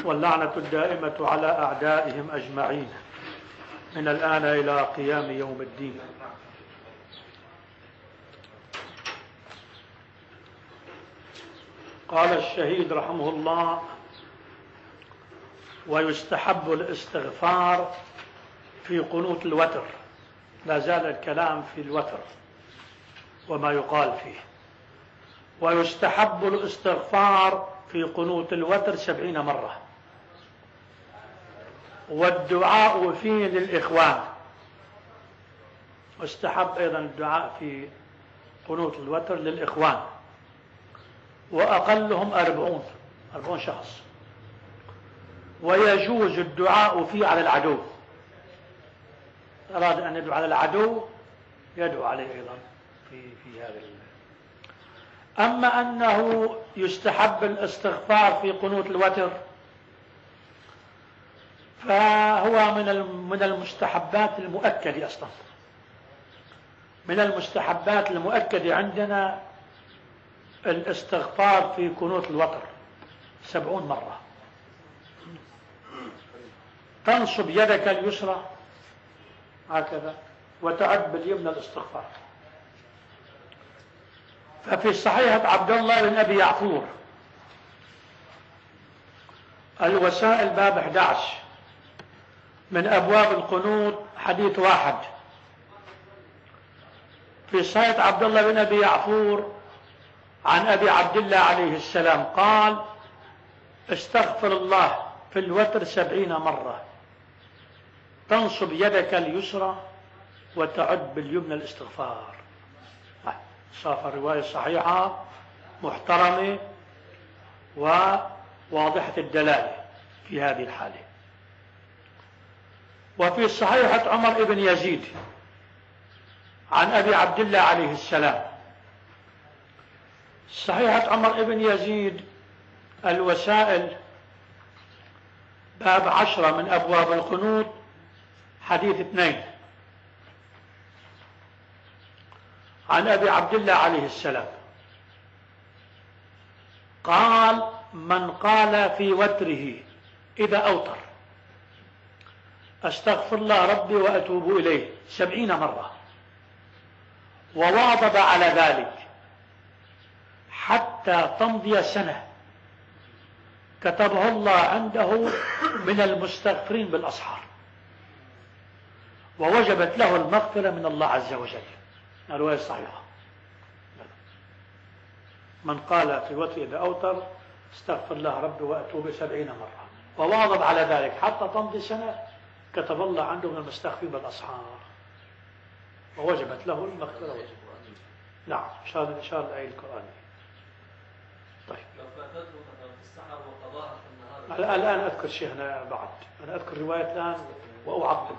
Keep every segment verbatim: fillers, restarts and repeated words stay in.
واللعنة الدائمة على أعدائهم أجمعين من الآن إلى قيام يوم الدين. قال الشهيد رحمه الله: ويستحب الاستغفار في قنوت الوتر. لا زال الكلام في الوتر وما يقال فيه. ويستحب الاستغفار في قنوت الوتر سبعين مرة، والدعاء فيه للإخوان. واستحب أيضا الدعاء في قنوت الوتر للإخوان، وأقلهم أربعون أربعون شخص. ويجوز الدعاء فيه على العدو، أراد أن يدعو على العدو يدعو عليه أيضا في في هذا. أما أنه يستحب الاستغفار في قنوت الوتر فهو من من المستحبات المؤكدة أصلا، من المستحبات المؤكدة عندنا الاستغفار في قنوت الوتر سبعون مرة. تنصب يدك اليسرى هكذا وتعد باليمنى الاستغفار. ففي صحيح عبد الله بن أبي يعفور الوسائل باب أحد عشر من أبواب القنوت حديث واحد. في صحيح عبد الله بن أبي يعفور عن أبي عبد الله عليه السلام قال: استغفر الله في الوتر سبعين مرة، تنصب يدك اليسرى وتعد باليمنى الاستغفار. صافة الرواية صحيحة محترمة وواضحة الدلالة في هذه الحالة. وفي صحيحة عمر بن يزيد عن أبي عبد الله عليه السلام، صحيحة عمر بن يزيد الوسائل باب عشرة من أبواب القنوت حديث اثنين عن أبي عبد الله عليه السلام قال: من قال في وتره إذا أوتر أستغفر الله ربي وأتوب إليه سبعين مرة، وواظب على ذلك حتى تمضي سنة، كتبه الله عنده من المستغفرين بالأسحار، ووجبت له المغفرة من الله عز وجل. الرواية الصحيحة: من قال في وتر إذا أوتر استغفر الله ربي وأتوب سبعين مرة، وواظب على ذلك حتى تمضي سنة، كتب الله عنده من المستغفرين بالأسحار، ووجبت له المغفرة. نعم، إن شاء الله إن شاء الله الآية القرآنية. طيب، لو فاتته في السحر وقضاها في النهار. الآن أذكر شيخنا بعد، أنا أذكر رواية الآن وأعقب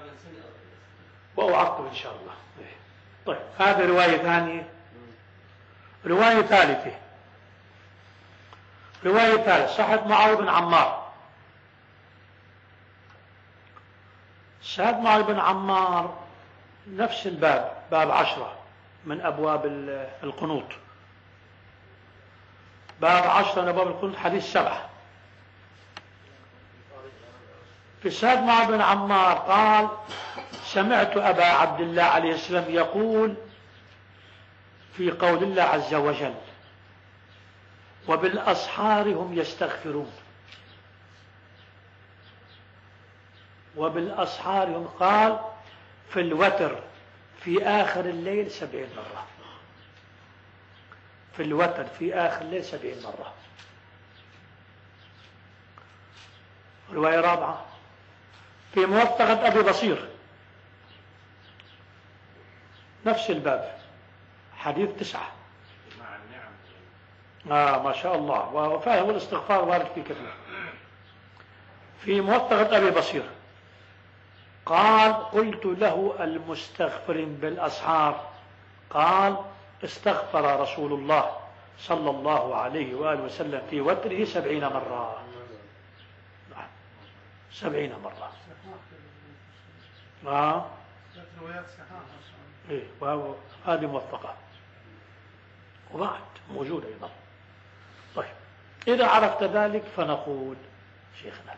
وأعقب إن شاء الله. طيب، هذه رواية ثانية. رواية ثالثة رواية ثالثة صحت معاوية بن عمار. صحت معاوية بن عمار نفس الباب، باب عشرة من أبواب القنوت، باب عشرة من أبواب القنوت حديث سبعة. في سعد معاوية بن عمار قال: سمعت أبا عبد الله عليه السلام يقول في قول الله عز وجل: وبالأسحار هم يستغفرون. وبالأسحار هم، قال في الوتر في آخر الليل سبعين مرة. في الوتر في آخر الليل سبعين مرة. رواية رابعة في موثقة أبي بصير نفس الباب حديث تسعة. آه ما شاء الله. وفاهم الاستغفار وارد في كثير. في موثقة أبي بصير قال: قلت له المستغفر بالأسحار، قال: استغفر رسول الله صلى الله عليه وآله وسلم في وتره سبعين مرة. سبعين مرة. آه إيه، وهذه موثقة وبعد موجودة أيضا. طيب، إذا عرفت ذلك فنقول شيخنا.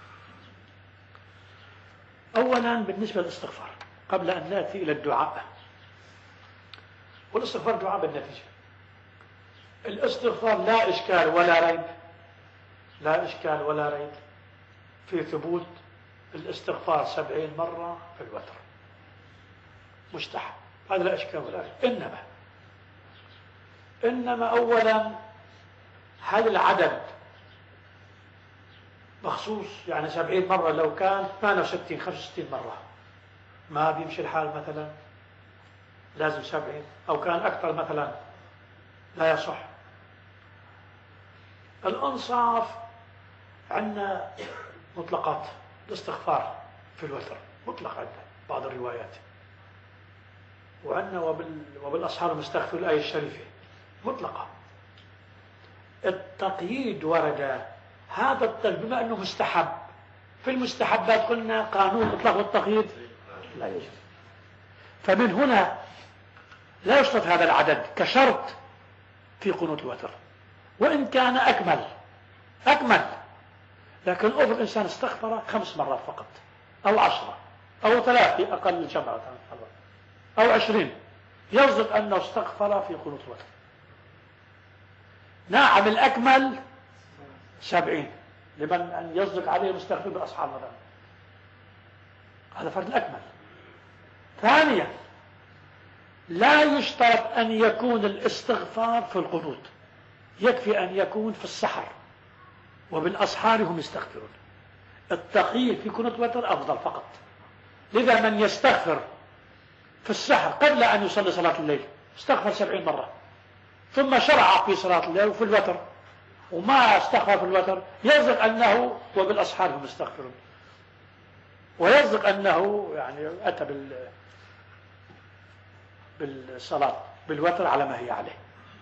أولا بالنسبة للاستغفار قبل أن نأتي إلى الدعاء، والاستغفار دعاء بالنتيجة. الاستغفار لا إشكال ولا ريب، لا إشكال ولا ريب في ثبوت الاستغفار سبعين مرة في الوتر مستحب، هذا لا إشكال ولا ريب. إنما إنما أولا هذا العدد مخصوص، يعني سبعين مرة لو كان ثمانية وستين خمسة وستين مرة ما بيمشي الحال، مثلا لازم سبعين، أو كان أكثر مثلا لا يصح. الأنصاف عندنا مطلقات الاستغفار في الوتر مطلق عندنا بعض الروايات، وعندنا وبال... وبالأسحار المستغفر الآية الشريفة مطلقة. التقييد ورد هذا التقييد بما أنه مستحب، في المستحبات قلنا قانون الإطلاق والتقييد لا يجوز، فمن هنا لا يشترط هذا العدد كشرط في قنوت الوتر، وإن كان أكمل أكمل لكن أفضل الإنسان استغفر خمس مرات فقط، أو عشرة، أو ثلاثة أقل جمعة، أو عشرين، يصدق أنه استغفر في قنوت الوتر. نعم الأكمل سبعين لمن أن يصدق عليه المستغفر بأصحاب مثلا، هذا فرد الأكمل. ثانيا لا يشترط أن يكون الاستغفار في القنوت، يكفي أن يكون في السحر، وبالأسحار هم يستغفرون. التقييد في قنوت الوتر أفضل فقط. لذا من يستغفر في السحر قبل أن يصلي صلاة الليل استغفر سبعين مرة، ثم شرع في صلاة الليل وفي الوتر وما استغفر في الوتر، يصدق أنه وبالأسحار هم يستغفرون، ويصدق أنه يعني أتى بال بالصلاة بالوتر على ما هي عليه.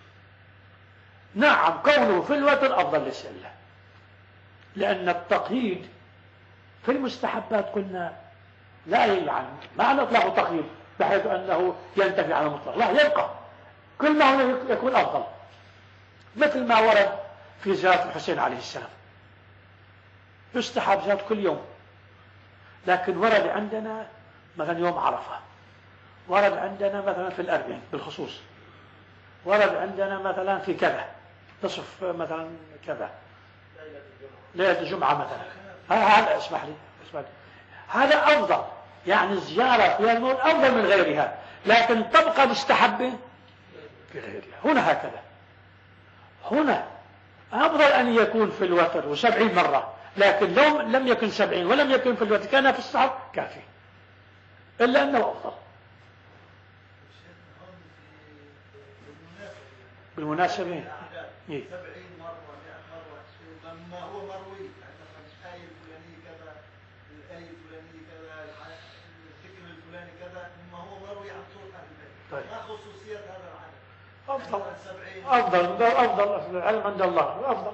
نعم كونه في الوتر أفضل للسلة، لأن التقييد في المستحبات قلنا لا يعني معنى إطلاق التقييد بحيث أنه ينتفي عن المطلق، لا، يبقى كل ما هو يكون أفضل، مثل ما ورد في زيارة الحسين عليه السلام، يستحب زيارة كل يوم، لكن ورد عندنا مثلا يوم عرفة، ورد عندنا مثلا في الأربعين بالخصوص، ورد عندنا مثلا في كذا نصف مثلا كذا ليلة الجمعة مثلا، هذا اسمح لي اسمح لي هذا أفضل، يعني الزيارة في الموت أفضل من غيرها، لكن تبقى مستحبة في غيرها. هنا هكذا، هنا أفضل أن يكون في الوتر وسبعين مرة، لكن لو لم يكن سبعين ولم يكن في الوتر كان في السحر كافي، إلا أنه أفضل. بالمناسبة إيه؟ سبعين مرة مئة مرة لما هو مروي، الآية الفلانية كذا، الآية الفلانية كذا، الذكر الفلاني كذا، مما هو مروي عن طرق أهل البيت. طيب. ما خصوصية هذا العدد؟ أفضل أفضل أفضل العلم عند الله أفضل،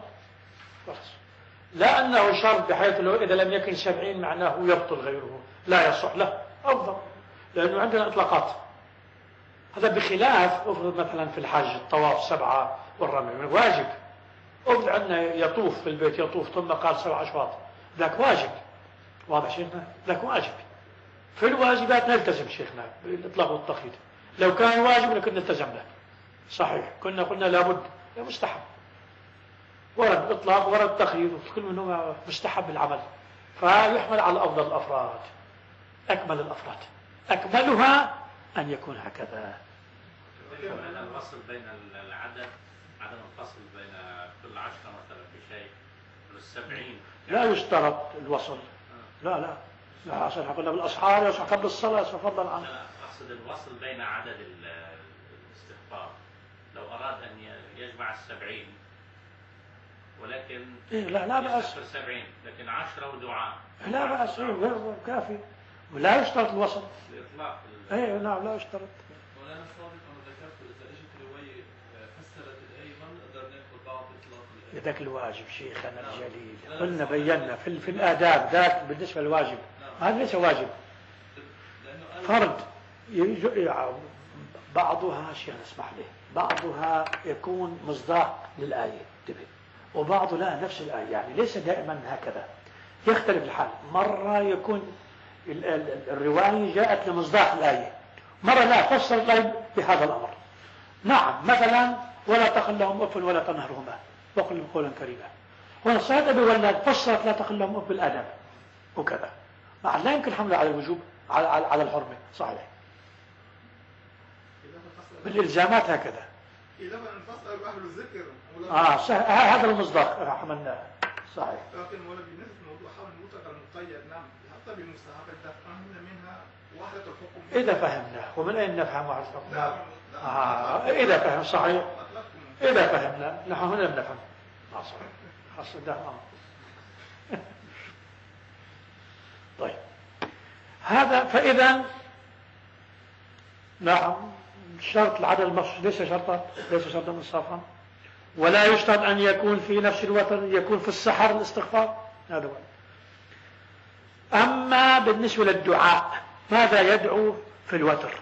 لا أنه شرط بحيث لو إذا لم يكن سبعين معناه يبطل غيره لا يصح، لا أفضل، لأنه عندنا إطلاقات. هذا بخلاف أفرض مثلا في الحج الطواف سبعة والرمي واجب، أفرض عندنا يطوف في البيت يطوف ثم قال سبع أشواط، ذاك واجب، واضح شيخنا؟ ذاك واجب. في الواجبات نلتزم شيخنا بالإطلاق والتقييد، لو كان واجب لكن نلتزم له، صحيح كنا قلنا لابد، لا مستحب، ورد إطلاق ورد تقييد، كل منهم مستحب العمل، فيحمل على أفضل الأفراد، أكمل الأفراد، أكملها أن يكون هكذا. الفصل بين العدد، عدم الفصل بين كل عشرة مثلا بشيء والسبعين لا يشترط الوصل، لا لا لا عشان قلنا بالأسحار يصح قبل الصلاة فضلا عنه. لا أقصد الوصل بين عدد الاستغفار، لو أراد أن يجمع السبعين ولكن إيه لا لا بأس سبعين لكن عشرة ودعاء لا بأس، إيه كافي، ولا يشترط الوصل الإطلاق. إيه نعم لا يشترط. مولانا الصادق أنا ذكرت إذا إجت رواية فسرت الآية ما نقدر ناخذ بعض إطلاق الآية. ذاك الواجب شيخنا الجليل قلنا بينا في في الآداب ذاك بالنسبة للواجب، هذا ليس واجب، فرض بعضها شيخ اسمح لي بعضها يكون مصداق للآية انتبه، وبعضه لا نفس الآية، يعني ليس دائما هكذا، يختلف الحال. مرة يكون الرواية جاءت لمصداق الآية، مرة لا فسر الآية بهذا الأمر. نعم مثلا ولا تقل لهم أف ولا تنهرهما وقل لهم قولا كريما. هنا صحيح أبي ولاد فسرت لا تقل لهم أف بالآداب وكذا، مع لا يمكن حمله على الوجوب على على الحرمة. صحيح بالإلزامات هكذا. إذا انفصل أهل الذكر آه صحيح، هذا المصداق حملناه. صحيح. لكن ولا بالنسبة لموضوع حول المطلق المقيد، نعم حتى بمستحق الدفع فهمنا منها وحدة الحكم. إذا فهمنا، ومن أين نفهم وحدة الحكم؟ نعم. آه إذا فهم صحيح. إذا فهمنا نحن هنا نفهم. آه صحيح. خاصة ده آه. طيب هذا فإذا نعم شرط العدد المخصوص ليس شرطا ليس شرطا مصافا، ولا يشترط أن يكون في نفس الوتر، يكون في السحر الاستغفار. هذا هو. أما بالنسبة للدعاء ماذا يدعو في الوتر؟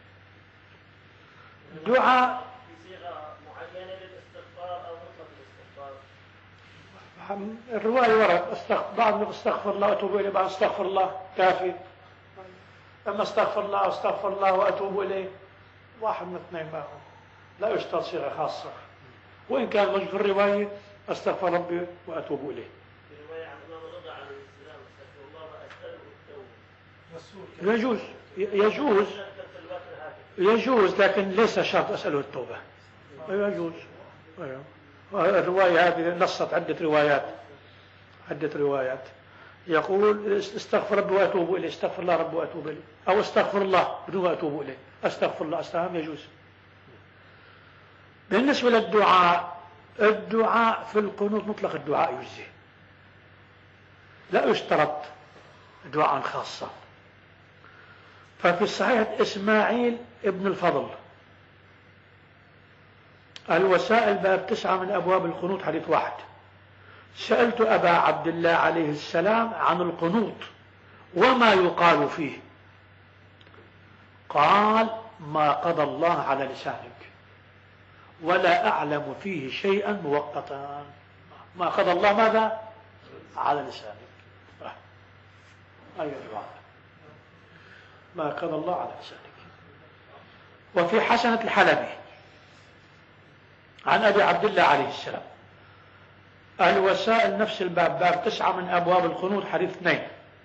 الدعاء بصيغة معينة للاستغفار أو مطلق الاستغفار؟ الرواية ورد استغفر، بعض استغفر الله وأتوب إليه، بعض استغفر الله كافي. أما استغفر الله واستغفر الله وأتوب إليه واحد من اثنين ما هو، لا يشترط صيغة خاصة، وإن كان موجود في الرواية استغفر ربي وأتوب إليه. في رواية عن الإمام الرضا عليه السلام استغفر الله وأسأله التوبة. يجوز يجوز يجوز لكن ليس شرط أسأله التوبة. يجوز. الرواية هذه نصت عدة روايات عدة روايات يقول استغفر ربي وأتوب إليه، استغفر الله ربي وأتوب إليه، أو استغفر الله بدون أتوب إليه، استغفر الله استهم يجوز. بالنسبة للدعاء، الدعاء في القنوت مطلق الدعاء يجزي، لا يشترط دعاء خاصة. ففي الصحيح إسماعيل ابن الفضل الوسائل باب تسعة من أبواب القنوت حديث واحد، سألت أبا عبد الله عليه السلام عن القنوت وما يقال فيه، قال ما قضى الله على لسانك ولا أعلم فيه شيئا مؤقتا. ما قضى الله ماذا على لسانك؟ أيها الرعاة ما قضى الله على لسانك. وفي حسنة الحلبي عن أبي عبد الله عليه السلام الوسائل نفس الباب باب تسعة من أبواب القنوت حديث اثنين،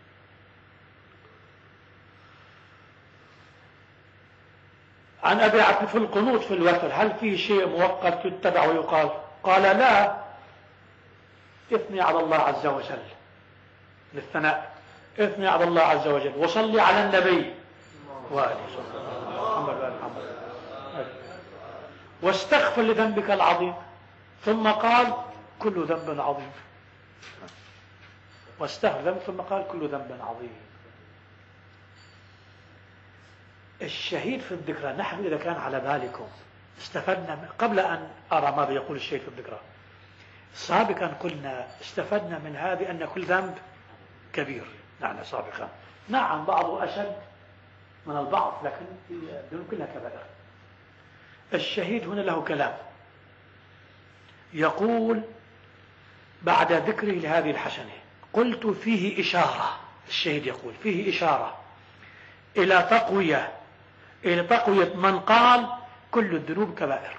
عن أبي عبد في القنوت في الوتر هل فيه شيء مؤقت يتبع ويقال؟ قال لا، اثني على الله عز وجل للثناء، اثني على الله عز وجل وصلي على النبي وآله محمد وآل محمد واستغفر لذنبك العظيم، ثم قال كل ذنب عظيم، واستغفر ذنب ثم قال كل ذنب عظيم. الشهيد في الذكرى نحن إذا كان على بالكم استفدنا من قبل أن أرى ماذا يقول الشهيد في الذكرى، سابقا قلنا استفدنا من هذه أن كل ذنب كبير. نعم سابقا نعم بعضه أشد من البعض لكن دون كلها كبائر. الشهيد هنا له كلام يقول بعد ذكره لهذه الحسنة، قلت فيه إشارة، الشهيد يقول فيه إشارة إلى تقوية إلى تقوية من قال كل الذنوب كبائر،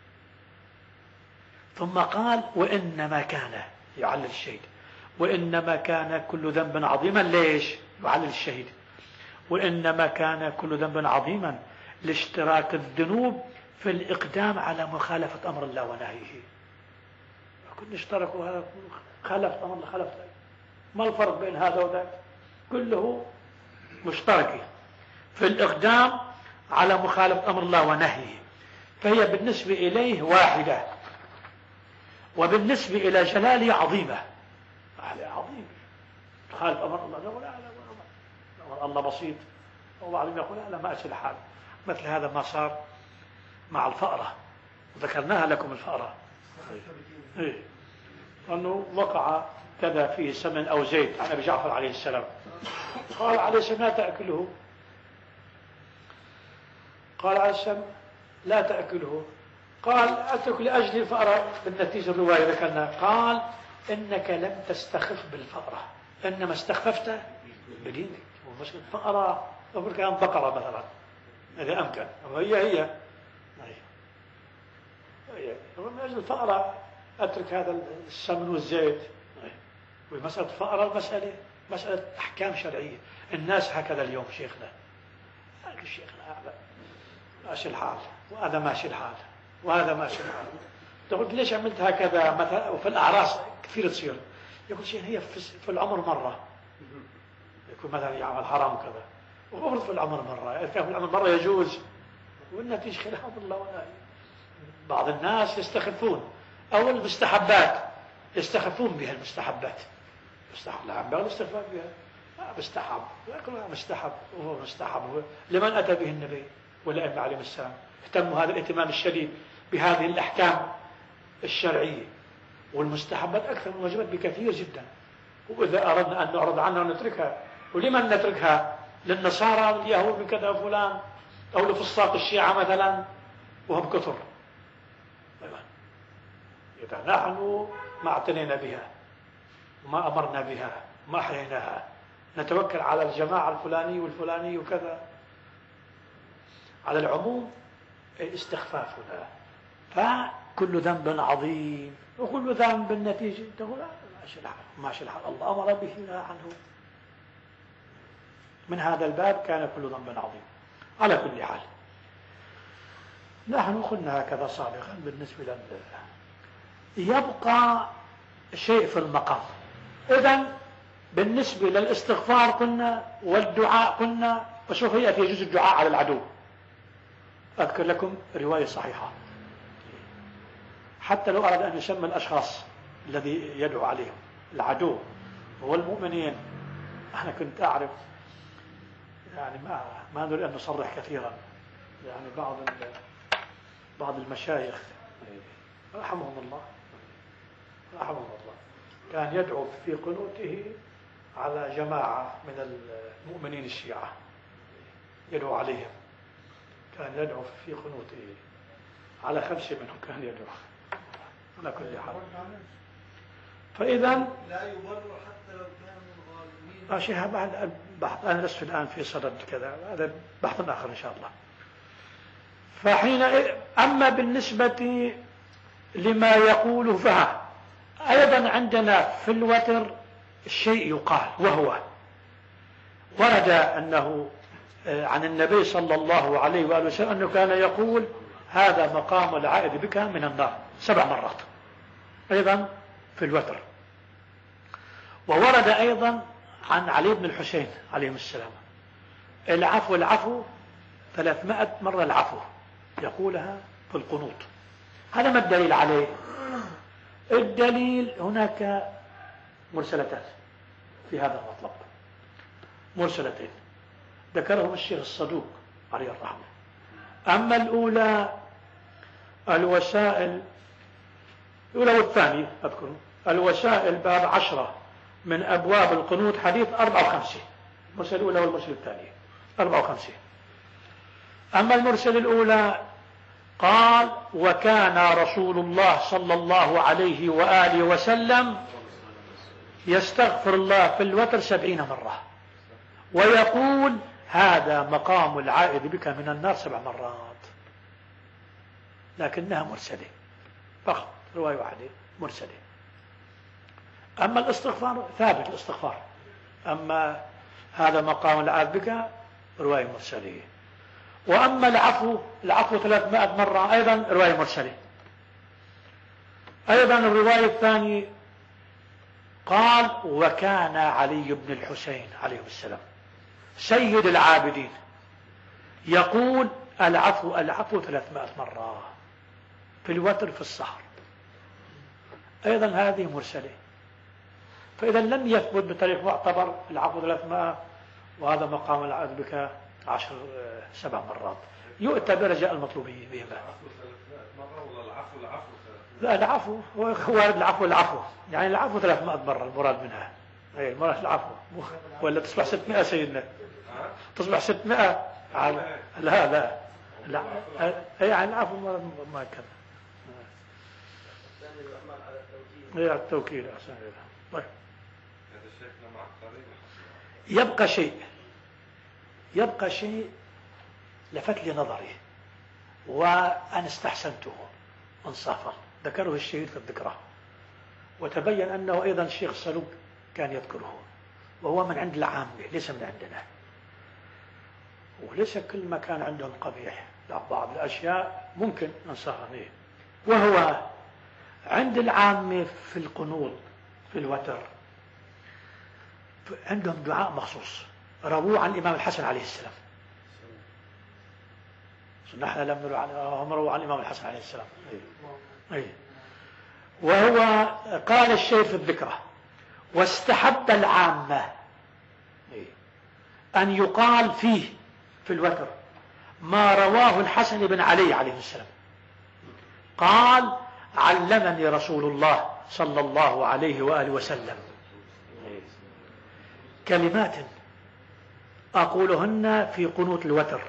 ثم قال وإنما كان يعلل الشهيد وإنما كان كل ذنب عظيما. ليش يعلل الشهيد؟ وإنما كان كل ذنب عظيما لاشتراك الذنوب في الإقدام على مخالفة أمر الله ونهيه. كل اشتركوا هذا خالفت أمر الله خالفت، ما الفرق بين هذا وذاك؟ كله مشترك في الإقدام على مخالفة أمر الله ونهيه، فهي بالنسبة إليه واحدة، وبالنسبة إلى جلاله عظيمة. عظيم خالف أمر الله، لا لا أمر الله بسيط، وبعضهم يقول لا ما أسهل حال. مثل هذا ما صار مع الفأرة، ذكرناها لكم الفأرة، إيه؟ أنه وقع كذا فيه سمن أو زيت عن أبي جعفر عليه السلام، قال عليه السلام لا تأكله، قال عليه السلام لا تأكله، قال أترك لأجل الفأرة. بالنتيجة الرواية ذكرنا قال إنك لم تستخف بالفأرة، إنما استخففت بدينك. ومشكلة فأرى أقول كان بقرة مثلا إذا أمكن، وهي هي هي من أجل الفأرة أترك هذا السمن والزيت. ومسألة الفأرة المسألة مسألة أحكام شرعية. الناس هكذا اليوم شيخنا شيخنا أعلى ماشي الحال، وهذا ماشي الحال، وهذا ماشي الحال. تقول ليش عملت هكذا مثلا؟ وفي الأعراس كثير تصير. يقول شيء هي في العمر مرة، يكون مثلا يعمل حرام وكذا، وأفرض في العمر مرة، إذا كان في العمر مرة يجوز، والنتيجة خلاف الله ولا. بعض الناس يستخفون أو المستحبات يستخفون بها. المستحبات مستحب لا ينبغي الاستخفاف بها. مستحب يقول مستحب وهو مستحب هو. لمن أتى به النبي والأئمة عليهم السلام اهتموا هذا الاهتمام الشديد بهذه الأحكام الشرعية، والمستحبات أكثر من الواجبات بكثير جدا. وإذا أردنا أن نعرض عنها ونتركها، ولمن نتركها؟ للنصارى واليهود وكذا فلان، أو لفساق الشيعة مثلا وهم كثر. إذا نحن ما اعتنينا بها وما أمرنا بها وما أحييناها، نتوكل على الجماعة الفلاني والفلاني وكذا. على العموم استخفافنا، فكل ذنب عظيم وكل ذنب النتيجة تقول ماشي الحال ماشي الحال، الله أمر به ونهى عنه. من هذا الباب كان كل ذنب عظيم. على كل حال نحن قلنا هكذا سابقا بالنسبة لنا. يبقى شيء في المقام. إذن بالنسبة للاستغفار قلنا، والدعاء قلنا، وسوف يأتي جزء الدعاء على العدو. أذكر لكم رواية صحيحة، حتى لو أراد أن يسمى الأشخاص الذي يدعو عليهم العدو هو المؤمنين. أنا كنت أعرف يعني ما ما نريد أن نصرح كثيرا، يعني بعض بعض المشايخ رحمهم الله رحمهم الله كان يدعو في قنوته على جماعة من المؤمنين الشيعة، يدعو عليهم. كان يدعو في قنوته على خمسة منهم، كان يدعو على كل حال. فإذا لا يبر حتى لو كانوا ظالمين. شيء بعد البحث، أنا لست الآن في صدد كذا، هذا بحث آخر إن شاء الله. فحين أما بالنسبة لما يقوله فها أيضا عندنا في الوتر شيء يقال، وهو ورد أنه عن النبي صلى الله عليه وآله وسلم أنه كان يقول هذا مقام العائد بك من النار سبع مرات أيضا في الوتر. وورد أيضا عن علي بن الحسين عليهم السلام العفو العفو ثلاثمائة مرة، العفو يقولها في القنوط. هذا ما الدليل عليه؟ الدليل هناك مرسلتان في هذا المطلب، مرسلتين ذكرهم الشيخ الصدوق عليه الرحمة. أما الأولى الوسائل الأولى والثانية أذكر الوسائل باب عشرة من أبواب القنوت حديث أربعة وخمسين، المرسل الأولى والمرسل الثانية أربعة وخمسين. أما المرسل الأولى قال وكان رسول الله صلى الله عليه وآله وسلم يستغفر الله في الوتر سبعين مرة ويقول هذا مقام العائد بك من النار سبع مرات، لكنها مرسلة فقط، رواية واحدة مرسلة. أما الاستغفار ثابت الاستغفار، أما هذا مقام العائد بك رواية مرسلة. وأما العفو العفو ثلاثمائة مرة أيضا رواية مرسلة. أيضا الرواية الثانية قال وكان علي بن الحسين عليه السلام سيد العابدين يقول العفو العفو ثلاثمائة مرة في الوتر في السحر، أيضا هذه مرسلة. فإذا لم يثبت بطريق معتبر العفو ثلاثمائة وهذا مقام العائد بك عشر سبع مرات، يؤتى برجاء المطلوبية بهما. مرة ولا العفو العفو لا العفو هو وارد العفو العفو يعني العفو ثلاثمائة مرة المراد منها، أي المراد العفو ولا تصبح ستمائة سيدنا، تصبح ستمائة على لا لا لا يعني العفو ما كذا. هي التوكيد أحسن. طيب يبقى شيء يبقى شيء لفت لي نظري وأنا استحسنته انصافا، ذكره الشهيد في الذكرى، وتبين أنه أيضا الشيخ صلوب كان يذكره، وهو من عند العامة ليس من عندنا، وليس كل ما كان عندهم قبيح، لا بعض الأشياء ممكن ننصحها به. وهو عند العامة في القنوط في الوتر عندهم دعاء مخصوص رووه عن الإمام الحسن عليه السلام. نحن لم نروى عن هم رووا عن الإمام الحسن عليه السلام. أي. أي. وهو قال الشيخ في الذكرى: واستحب العامة أن يقال فيه في الوتر ما رواه الحسن بن علي عليه السلام، قال: علمني رسول الله صلى الله عليه وآله وسلم كلمات أقولهن في قنوت الوتر،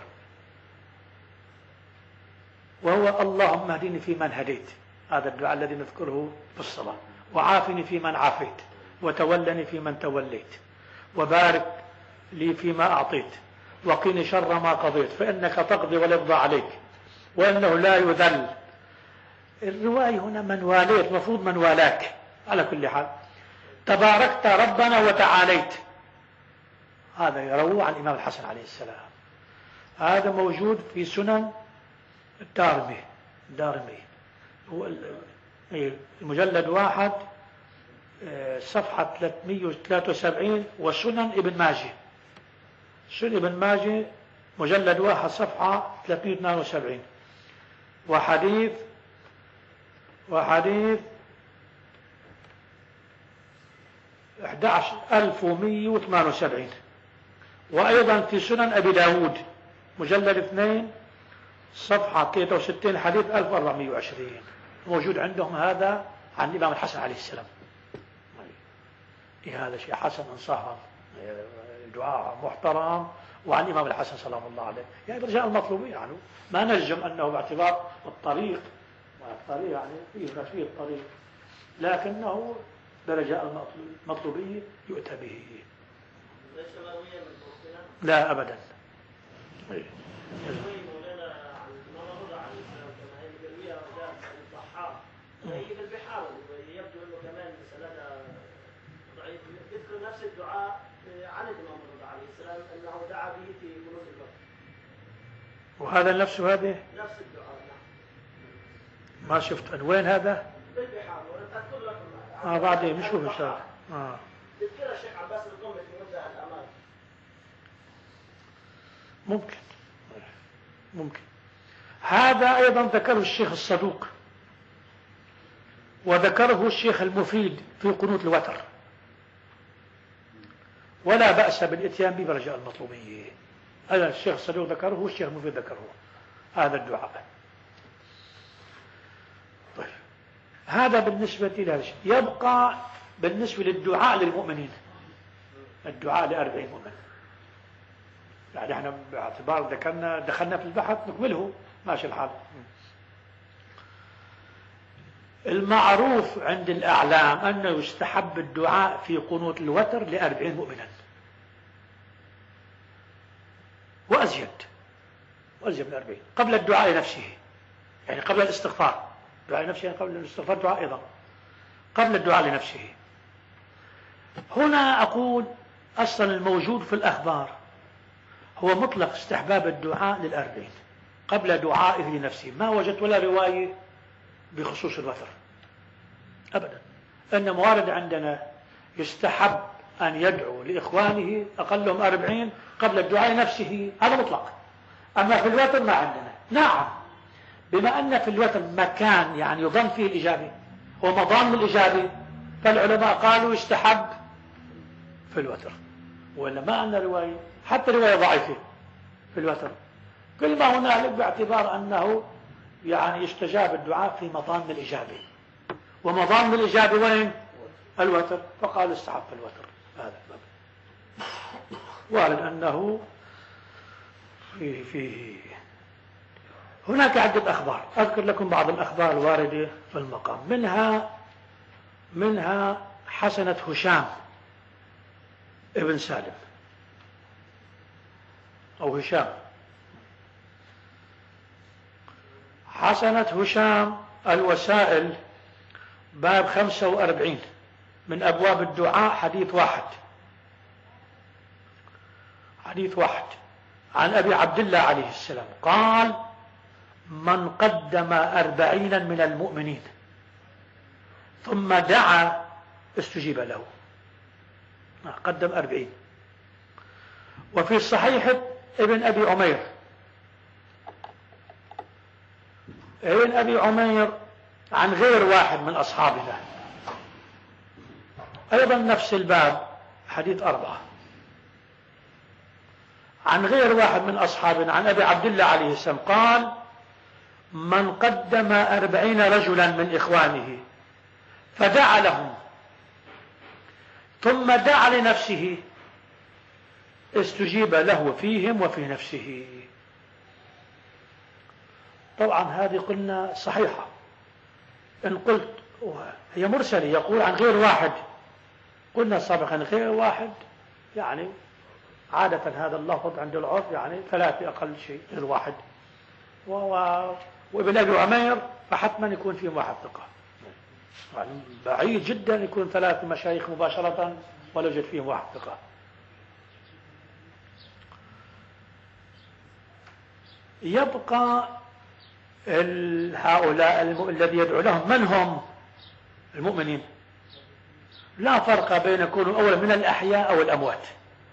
وهو: اللهم اهدني فيمن هديت، هذا الدعاء الذي نذكره في الصلاة، وعافني فيمن عافيت، وتولني فيمن توليت، وبارك لي فيما أعطيت، وقني شر ما قضيت، فإنك تقضي ولا يقضى عليك، وإنه لا يذل. الرواية هنا من واليت، المفروض من والاك. على كل حال تباركت ربنا وتعاليت، هذا يروى عن الإمام الحسن عليه السلام. هذا موجود في سنن الدارمي الدارمي المجلد واحد صفحة ثلاثمئة وثلاثة وسبعين، وسنن ابن ماجه سنن ابن ماجه مجلد واحد صفحة ثلاثمئة واثنين وسبعين، وحديث وحديث أحد عشر ألف ومئة وثمانية وسبعين، وأيضا في سنن أبي داود مجلد اثنين صفحة ثلاثة وستين حديث ألف وأربعمئة وعشرين، موجود عندهم هذا عن الإمام الحسن عليه السلام. إيه هذا شيء حسن انصافا، دعاء محترم، وعن الإمام الحسن سلام الله عليه. يعني برجاء المطلوبين يعني ما نجزم أنه باعتبار الطريق والطريق يعني فيه فيه الطريق، لكنه برجاء المطلوبية يؤتى به. لا أبدا. في البحار يبدو انه كمان مسألة ضعيف، يذكر نفس الدعاء عن الامام الرضا عليه السلام انه دعا به في قنوت الوتر. وهذا نفس هذه؟ نفس الدعاء. نعم. ما شفت وين هذا؟ في البحار، واذكر لكم اه بعدين نشوف ان شاء الله. اه تذكر الشيخ عباس القمي في مبدأ الأمان. ممكن ممكن هذا ايضا ذكره الشيخ الصدوق، وذكره الشيخ المفيد في قنوت الوتر، ولا بأس بالاتيان به برجاء المطلوبية. هذا الشيخ الصدوق ذكره والشيخ المفيد ذكره هذا الدعاء. طيب هذا بالنسبة لهذا الشيء. يبقى بالنسبة للدعاء للمؤمنين، الدعاء لأربعين مؤمن، يعني احنا باعتبار ذكرنا دخلنا في البحث نكمله ماشي الحال. المعروف عند الأعلام أنه يستحب الدعاء في قنوت الوتر لأربعين مؤمنا وأزيد وأزيد من أربعين قبل الدعاء نفسه، يعني قبل الاستغفار. دعاء نفسه يعني قبل الاستغفار دعاء أيضا قبل الدعاء لنفسه. هنا أقول أصلا الموجود في الأخبار هو مطلق استحباب الدعاء للأربعين قبل دعائه لنفسه، ما وجدت ولا رواية بخصوص الوتر أبدا، إنما وارد عندنا يستحب أن يدعو لإخوانه أقلهم أربعين قبل الدعاء نفسه، هذا مطلق. أما في الوتر ما عندنا. نعم، بما أن في الوتر مكان يعني يظن فيه الإجابة ومظان الإجابة، فالعلماء قالوا يستحب في الوتر، وإلا ما عندنا رواية، حتى رواية ضعيفة في الوتر. كل ما هنالك باعتبار أنه يعني يستجاب الدعاء في مظان الإجابة، ومظان الإجابة وين؟ الوتر، فقال استحب الوتر. هذا وارد أنه فيه, فيه هناك عدة أخبار، أذكر لكم بعض الأخبار الواردة في المقام. منها منها حسنة هشام ابن سالم أو هشام. حسنة هشام الوسائل باب خمسة وأربعين من أبواب الدعاء، حديث واحد حديث واحد عن أبي عبد الله عليه السلام قال: من قدم أربعين من المؤمنين ثم دعا استجيب له. قدم أربعين. وفي الصحيح ابن أبي عمير ابن أبي عمير عن غير واحد من أصحابنا أيضا نفس الباب، حديث أربعة، عن غير واحد من أصحابنا عن أبي عبد الله عليه السلام قال: من قدم أربعين رجلا من إخوانه فدعا لهم ثم دعا لنفسه استجيب له فيهم وفي نفسه. طبعا هذه قلنا صحيحة. إن قلت هي مرسلة يقول عن غير واحد، قلنا سابقا غير واحد يعني عادة هذا اللفظ عند العرف يعني ثلاثة أقل شيء غير واحد، و... وابن أبي عمير فحتما يكون فيهم واحد ثقة، يعني بعيد جدا يكون ثلاث مشايخ مباشرة ولا يوجد فيهم واحد ثقة. يبقى هؤلاء الذي يدعو لهم من هم؟ المؤمنين. لا فرق بين يكونوا أولا من الأحياء أو الأموات.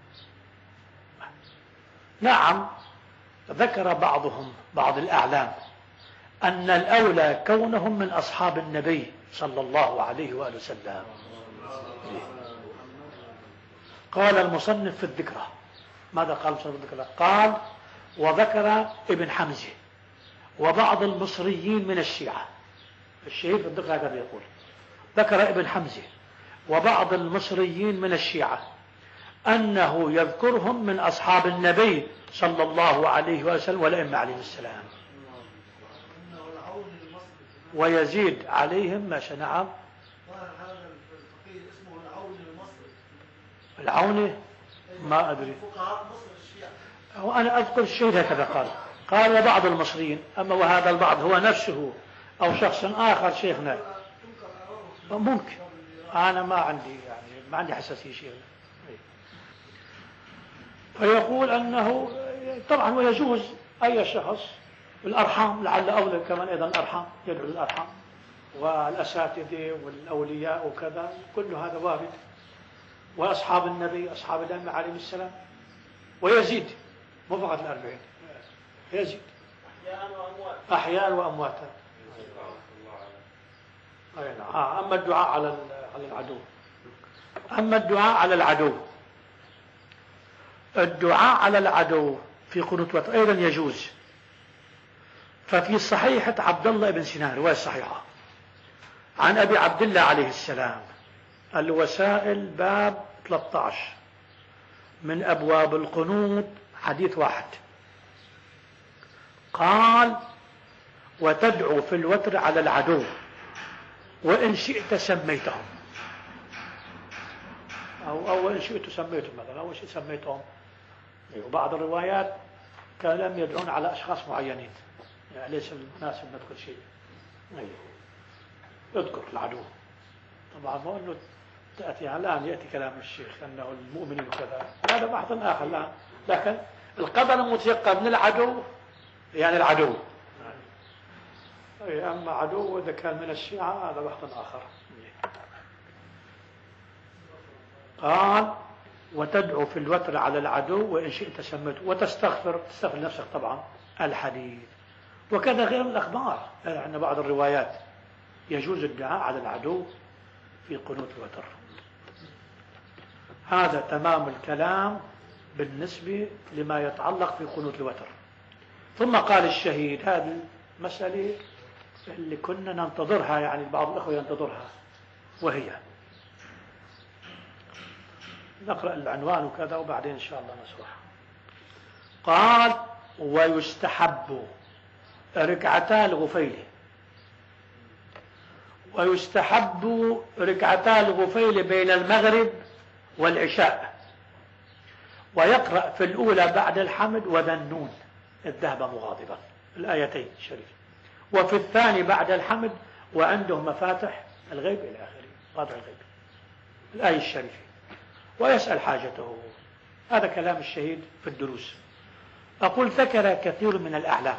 نعم ذكر بعضهم بعض الأعلام أن الأولى كونهم من أصحاب النبي صلى الله عليه وآله وسلم. قال المصنف في الذكرى، ماذا قال المصنف في الذكرى؟ قال: وذكر ابن حمزة وبعض المصريين من الشيعة. الشهيد في الذكرى هكذا يقول: ذكر ابن حمزة وبعض المصريين من الشيعة أنه يذكرهم من أصحاب النبي صلى الله عليه وسلم والأئمة عليهم السلام، ويزيد عليهم ما شاء. نعم. هذا الفقيه اسمه العون المصري. العون ما أدري، فقهاء مصر الشيعة. وأنا أذكر الشيء هكذا قال قال وبعض المصريين. أما وهذا البعض هو نفسه أو شخص آخر شيخنا ممكن، أنا ما عندي يعني ما عندي حساسية شيخنا. فيقول أنه طبعا ويجوز أي شخص الأرحام، لعل أولى كمان أيضا الأرحام، يدعو للأرحام والأساتذة والأولياء وكذا، كل هذا وارد. وأصحاب النبي أصحاب الأئمة عليهم السلام، ويزيد مو فقط الأربعين، يزيد أحياء وأمواتا. أما الدعاء على على العدو أما الدعاء على العدو الدعاء على العدو في قنوت وتر أيضا يجوز. ففي صحيحة عبد الله بن سنان رواية صحيحة عن أبي عبد الله عليه السلام، الوسائل باب ثلاثة عشر من أبواب القنوت، حديث واحد، قال: وتدعو في الوتر على العدو وإن شئت سميتهم، أو, أو إن شئت سميتهم مثلا، أو شئت سميتهم. وبعض الروايات كلام يدعون على أشخاص معينين، يعني ليس المناسب نذكر شيء. اذكر العدو. طبعا مو أنه تأتي الآن يأتي كلام الشيخ أنه المؤمنين وكذا، هذا بحث آخر الآن. لكن القدر المتيقن من العدو يعني العدو، أما عدو إذا كان من الشيعة هذا بحث آخر. قال: وتدعو في الوتر على العدو وإن شئت سميته، وتستغفر تستغفر نفسك طبعا الحديث. وكذا غير الأخبار، عندنا بعض الروايات يجوز الدعاء على العدو في قنوت الوتر. هذا تمام الكلام بالنسبة لما يتعلق في قنوت الوتر. ثم قال الشهيد، هذه المسألة اللي كنا ننتظرها، يعني بعض الأخوة ينتظرها، وهي نقرأ العنوان وكذا وبعدين إن شاء الله نشرح. قال: ويستحب ركعتا الغفيل ويستحب ركعتا الغفيل بين المغرب والعشاء ويقرأ في الأولى بعد الحمد وذا النون إذ ذهب مغاضبا، الآيتين الشريفة، وفي الثاني بعد الحمد وعنده مفاتح الغيب إلى آخره، مفاتح الغيب، الآية الشريفة، ويسأل حاجته. هذا كلام الشهيد في الدروس. أقول ذكر كثير من الأعلام،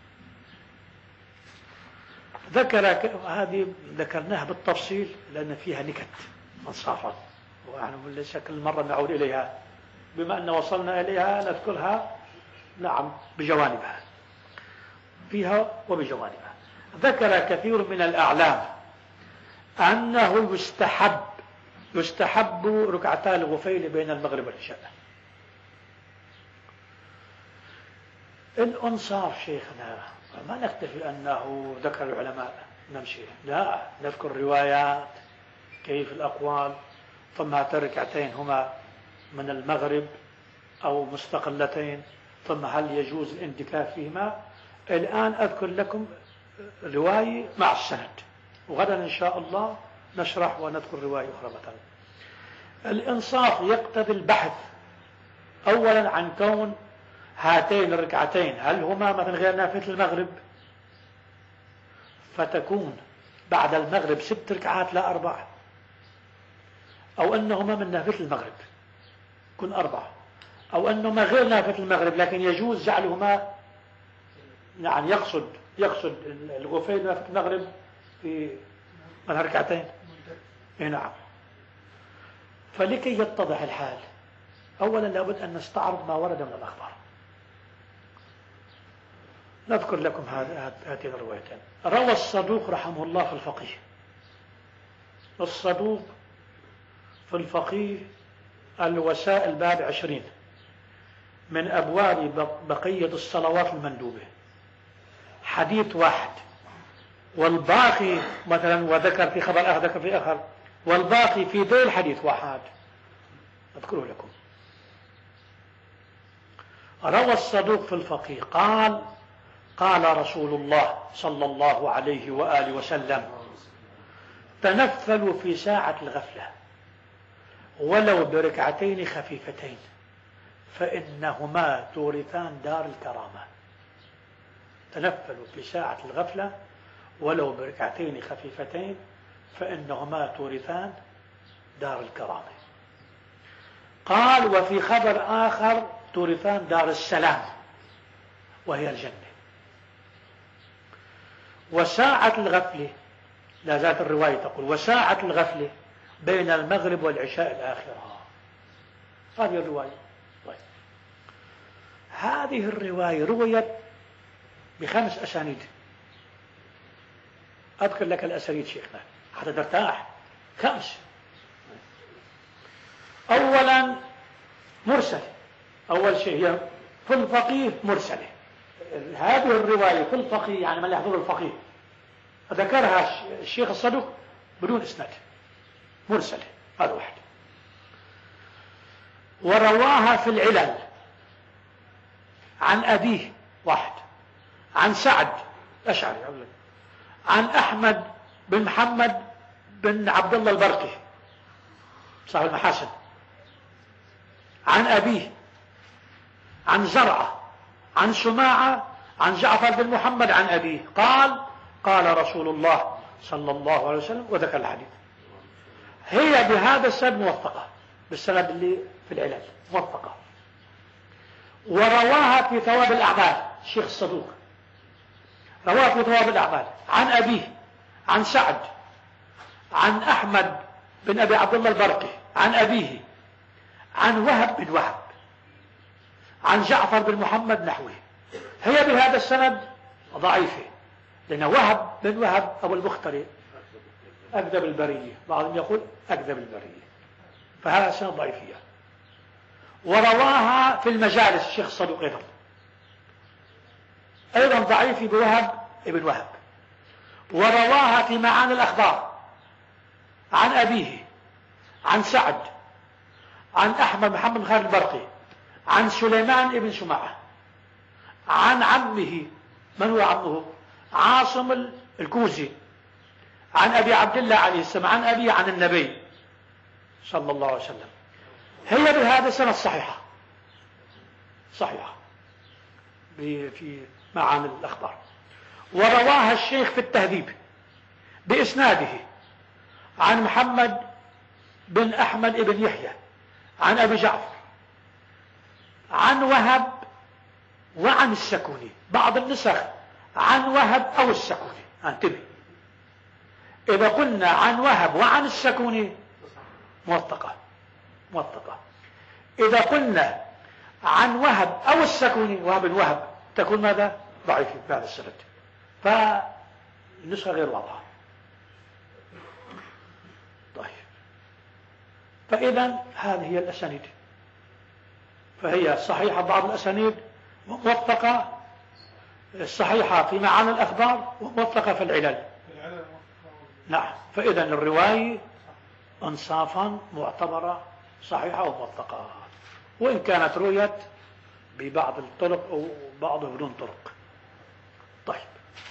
ذكر ك... هذه ذكرناها بالتفصيل لأن فيها نكت انصافا، ونحن ليس كل مرة نعود إليها، بما أن وصلنا إليها نذكرها نعم بجوانبها، فيها وبجوانبها. ذكر كثير من الأعلام أنه يستحب يستحب ركعتا الغفيل بين المغرب والعشاء. الأنصاف شيخنا ما نكتفي أنه ذكر العلماء نمشي، لا، نذكر روايات كيف الأقوال، ثم هاتين ركعتين هما من المغرب أو مستقلتين، ثم هل يجوز الاندكاف فيهما. الآن أذكر لكم رواية مع السند، وغدا إن شاء الله نشرح ونذكر رواية أخرى. مثلا الإنصاف يقتضي البحث أولا عن كون هاتين الركعتين هل هما مثلا غير نافلة المغرب، فتكون بعد المغرب ست ركعات لا أربع، أو أنهما من نافلة المغرب كن أربعة، أو أنهما غير نافلة المغرب لكن يجوز جعلهما يعني يقصد يقصد الغفيل نافلة المغرب في من ركعتين. إيه نعم. فلكي يتضح الحال أولا لابد أن نستعرض ما ورد من الأخبار. نذكر لكم هاتين الروايتين. روى الصدوق رحمه الله في الفقيه، الصدوق في الفقيه الوسائل باب عشرين من أبواب بقية الصلوات المندوبة، حديث واحد، والباقي مثلا وذكر في خبر آخر ذكر في آخر، والباقي في ذيل حديث واحد أذكره لكم. روى الصدوق في الفقيه قال قال رسول الله صلى الله عليه وآله وسلم: تنفلوا في ساعة الغفلة ولو بركعتين خفيفتين فإنهما تورثان دار الكرامة. تنفلوا في ساعة الغفلة ولو بركعتين خفيفتين فإنهما تورثان دار الكرامة. قال: وفي خبر آخر تورثان دار السلام وهي الجنة. وساعة الغفلة لا زالت الرواية تقول: وساعة الغفلة بين المغرب والعشاء الآخرة. هذه الرواية. طيب. هذه الرواية رويت بخمس أسانيد. أذكر لك الأسانيد شيخنا حتى ترتاح. خمس. أولا مرسل، أول شيء هي في الفقيه مرسلة. هذه الرواية في الفقيه يعني من يحضر الفقيه ذكرها الشيخ الصدوق بدون إسناد، مرسلة. هذا واحد. ورواها في العلل عن أبيه واحد، عن سعد أشعري، عن أحمد بن محمد بن عبد الله البرقي صاحب المحاسن، عن أبيه، عن زرعة، عن سماعة، عن جعفر بن محمد عن أبيه قال: قال رسول الله صلى الله عليه وسلم، وذكر الحديث. هي بهذا السند موثقة بالسند اللي في العلل موثقة. ورواها في ثواب الأعمال الشيخ الصدوق، رواها في ثواب الأعمال عن أبيه، عن سعد، عن أحمد بن أبي عبد الله البرقي، عن أبيه، عن وهب بن وهب، عن جعفر بن محمد نحوه. هي بهذا السند ضعيفة لأن وهب بن وهب أبو المختري أكذب البرية، بعضهم يقول أكذب البرية، فهذا سند ضعيفية. ورواها في المجالس الشيخ الصدوق أيضا أيضا ضعيف بوهب ابن وهب. ورواها في معاني الأخبار عن أبيه، عن سعد، عن أحمد محمد بن خالد البرقي، عن سليمان ابن سماعة، عن عمه. من هو عمه؟ عاصم الكوزي، عن أبي عبد الله عليه السلام، عن أبي عن النبي صلى الله عليه وسلم. هي بهذا السند الصحيحة صحيحة في معاني الأخبار. ورواها الشيخ في التهذيب بإسناده عن محمد بن أحمد بن يحيى عن أبي جعفر عن وهب وعن السكوني. بعض النسخ عن وهب أو السكوني، انتبه. إذا قلنا عن وهب وعن السكوني موثقة موثقة. إذا قلنا عن وهب أو السكوني، وهب وهب، تكون ماذا؟ ضعيف بهذا السند. فالنسخة غير واضحة. طيب، فإذا هذه هي الأسانيد، فهي صحيحة بعض الأسانيد وموثقة، الصحيحة في معاني الأخبار وموثقة في العلل. نعم، فإذا الرواية انصافا معتبرة صحيحة وموثقة، وإن كانت رويت ببعض الطرق أو بعضها بدون طرق. طيب،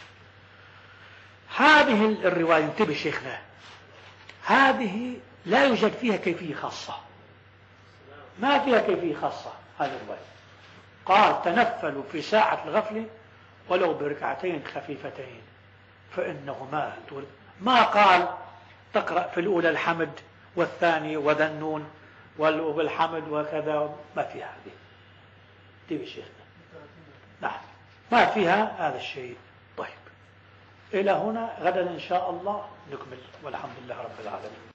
هذه الرواية، انتبه شيخنا، هذه لا يوجد فيها كيفية خاصة، ما فيها كيفية خاصة. هذه الرواية قال تنفلوا في ساعة الغفلة ولو بركعتين خفيفتين فإنهما تولد. ما قال تقرأ في الأولى الحمد والثاني وذا النون والحمد وكذا، ما فيها هذه. انتبه شيخنا، نعم، ما فيها هذا الشيء. طيب، إلى هنا، غدا إن شاء الله نكمل، والحمد لله رب العالمين.